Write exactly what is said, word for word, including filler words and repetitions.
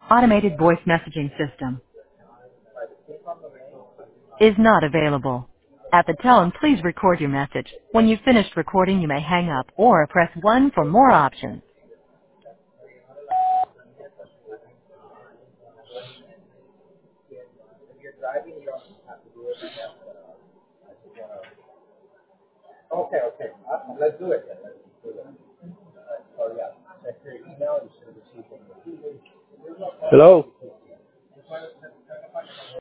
Automated voice messaging system is not available. At the tone, please record your message. When you've finished recording, you may hang up or press one for more options. Okay, okay. Awesome. Let's do it then. Let's do it. So yeah, check your email. You should receive it. Hello.